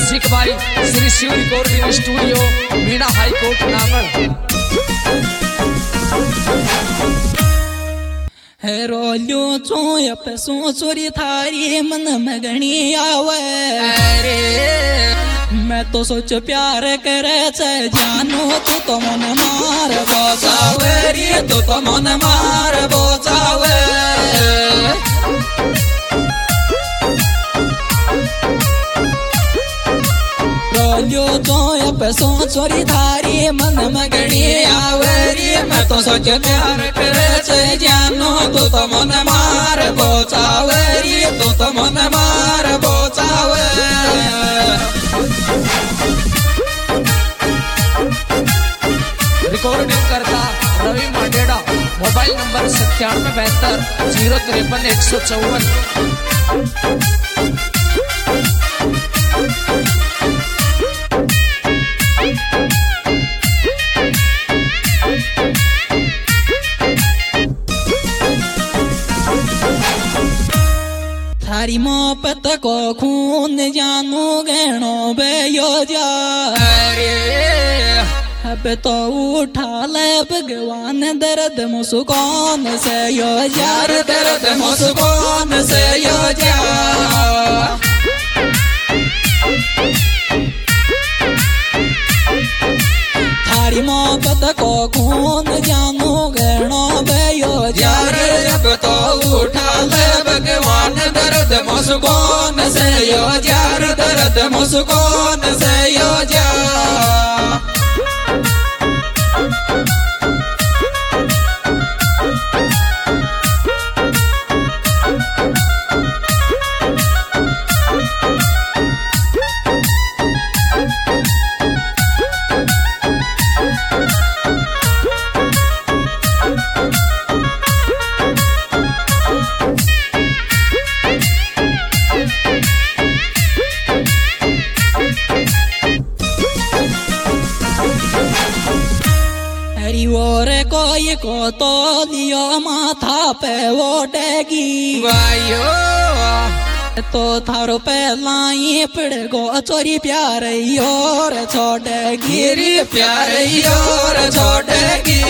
Music by Shri Shiv recording studio Meena high court Nangal. रोलियो चोय पे सोचोरी थारी मन मगनी आवे रे। मैं तो सोच प्यार करे से जानो तू तो मन मार बोचावे रे, तू तो मन मार बोचावे। रोलियो चोय पे सोचोरी थारी मन मगनी आवे रे। मैं तो सोच प्यार करे से जानो तू तो मन मार बोचावे रे, तू तो मन मार बोचावे। रिकॉर्डिंग करता रवि मांडेड़ा, मोबाइल नंबर 9772 053 154। थारी मोहब्बत को खून जानू गहनो बेयो जा अब तो उठा ले भगवान दर्द मुस्कान से यो यार, दर्द मुस्कान से यो जा। थारी मोहब्बत को खून जानू गहनो बेयो यार अब तो उठा ले भगवान दर्द मुस्कान से यो यार, दर्द मुस्कान से यो जा। और कोई को तो लियो माथा पे ओटेगी वायो तो थारो पे लाई पड़ गो चोरी प्यार और छोड़ेगी रे, प्यार और छोड़ेगी।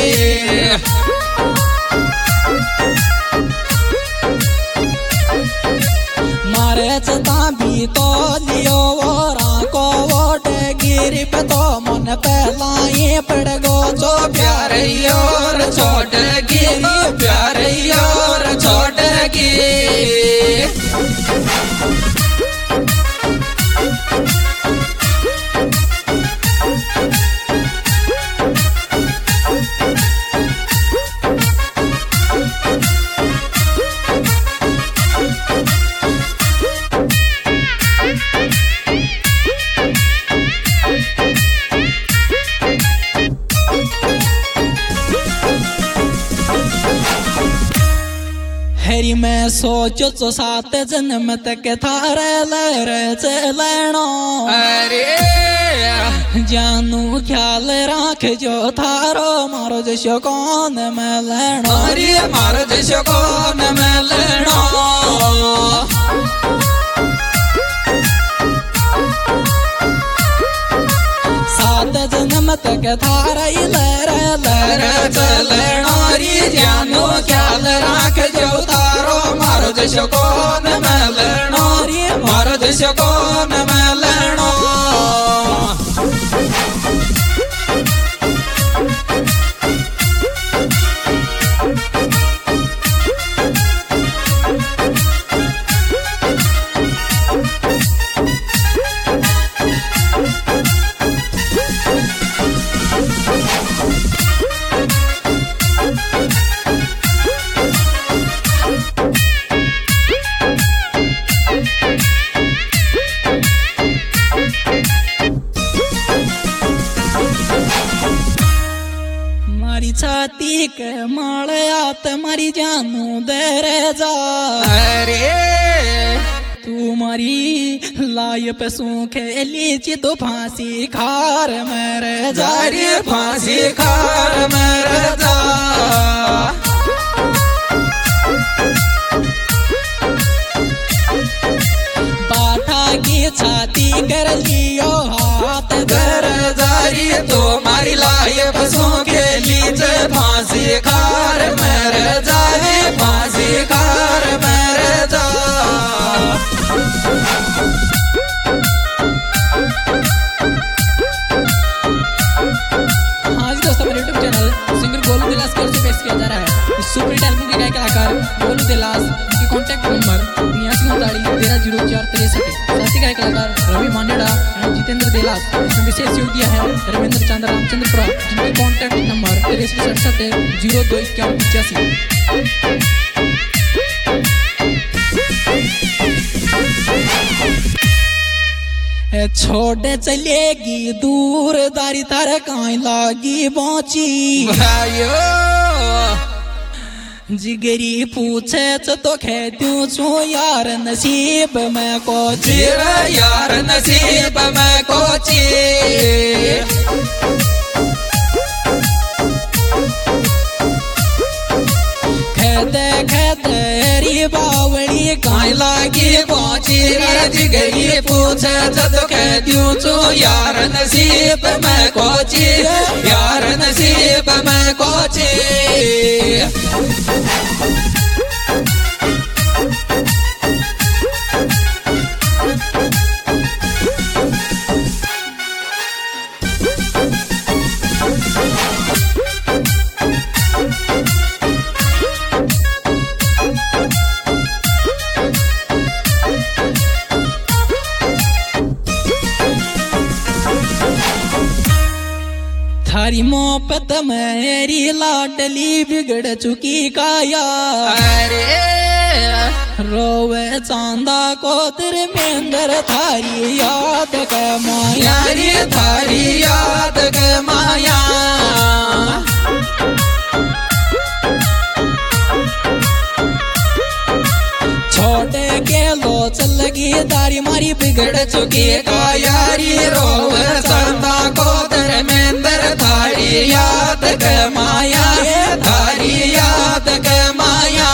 मारे चता भी तो लियो और को ओटेगी रे पे तो मन पे लाई पड़ गो जो प्यार और छोड़ेगी, प्यार और छोड़ेगी। हरी मैं सोचो तो सात जन्म तक थारे लर चलनो अरे जानू ख्याल राख जो थारो मारो जशो कौन मैं लेनो, अरे मारो जशो कौन मैं लेनो। सात जन्म तक थारा लर लर चलनो रे जानू ख्याल राख जो थारो मारो जशो कौन मैं लेनो रे, मारो जशो कौन मैं लेनो। छाती के माड़या तुम्हारी जानू दे जा अरे तुम्हारी लाय पे सूखे लीची तो फांसी खार मेरे जा रे, फांसी खार मेरे जा। बाठा की छाती कर लियो हाथ कर जारी तो मारी लाए बसों के लीजे फांसी खार मर जाए फांसी खार मर जा। आज दोस्तों मेरे YouTube channel singer Golu Dilas की ओर से पेश किया जा रहा है इस सुपर हिट एल्बम के गायक कलाकार गोलू दिलास। उनके कॉन्टैक्ट नंबर 8239130463। साथी गायक कलाकार रवि मांडेड़ा एंड जितेंद्र दिलास। इसमें विशेष योग दिया है रविंद्र चंद्र रामचंद्रपुरा, जिनके कॉन्टैक्ट नंबर 6367025185। छोड़ चलेगी दूर दारी तार काई लागी पहुंची जिगरी पूछे तो कह दूं छो यार नसीब में कोची यार नसीब में कोची। खेदरी बावड़ी काई लागी पहुंची जिगरी पूछे तो कह दूं छो यार नसीब में कोची यार नसीब में कोची। थारी मोहब्बत मेरी लाडली बिगड़ चुकी काया रोवे चांदा को धर्मेंद्र थारी याद के माया थारी याद के माया। छोटे के लो चल लगी दारी मारी बिगड़ चुकी कायारी रोवे चांदा को धर्मेंद्र थारी याद के माया थारी याद के माया।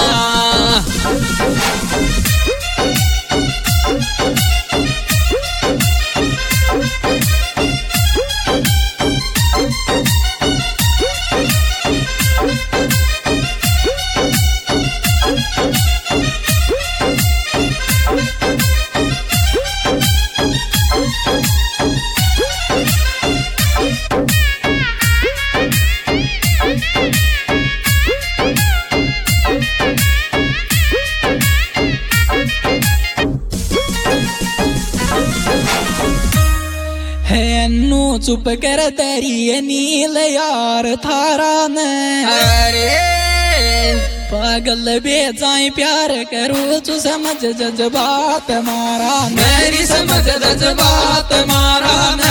चुप कर दरिए नील यार थारा ने पागल बेजाई प्यार करूँ तू समझ जज्बात मारा मेरी समझ जज्बात मारा ने।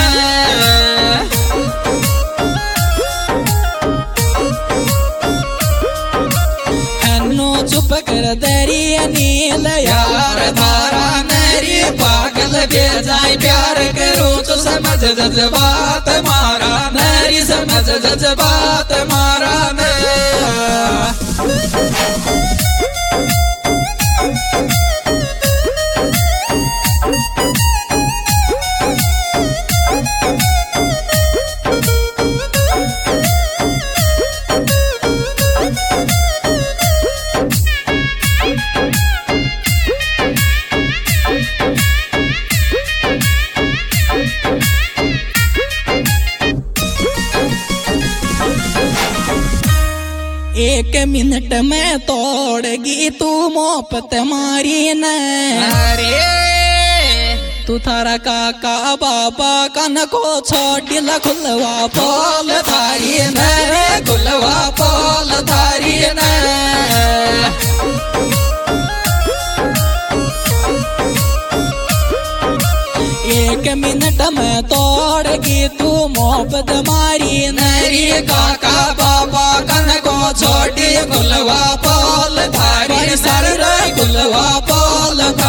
चुप कर दरिए नील यार थारा मेरी पागल बेजाई प्यार करूँ तो समझ जज्बात मारा मेरी समझ जज्बात मारा ने। एक मिनट में तोड़गी तू मोहब्बत मारी न। तू थारा काका बाबा कन को छोड़ खुलवा पोल थारी न खुलवा पोल थारी न। एक मिनट में तोड़गी तू मोहब्बत मारी नरी काका बाबा कन को छोड़ी खुलवा पोल थारी सर खुलवा पोल।